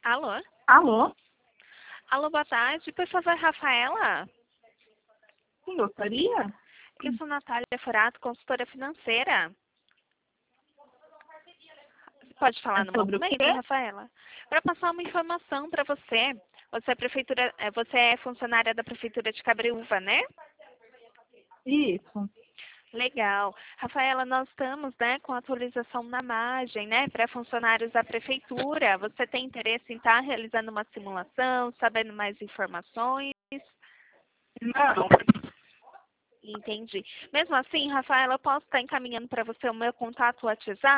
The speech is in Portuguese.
Alô? Alô? Alô, boa tarde. Por favor, Rafaela? Sim, gostaria? Eu sou Natália Furato, consultora financeira. Você pode falar É no sobre o momento, quê? Rafaela? Para passar uma informação para você. Você é funcionária da Prefeitura de Cabreúva, né? Isso. Legal. Rafaela, nós estamos, né, com atualização na margem, né, para funcionários da Prefeitura. Você tem interesse em estar realizando uma simulação, sabendo mais informações? Não. Entendi. Mesmo assim, Rafaela, eu posso estar encaminhando para você o meu contato WhatsApp?